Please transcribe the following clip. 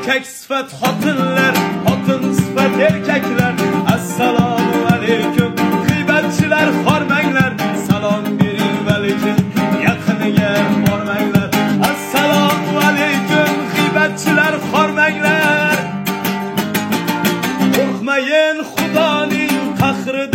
erkek sıfat xotinlar, xotin sıfat erkeklar. Assalomu alaykum g'iybatchilar, hormanglar. Salom bering valikin, yaqiniga bormanglar. Assalomu alaykum g'iybatchilar, hormanglar. Qo'rqmayin Xudoning qahridan.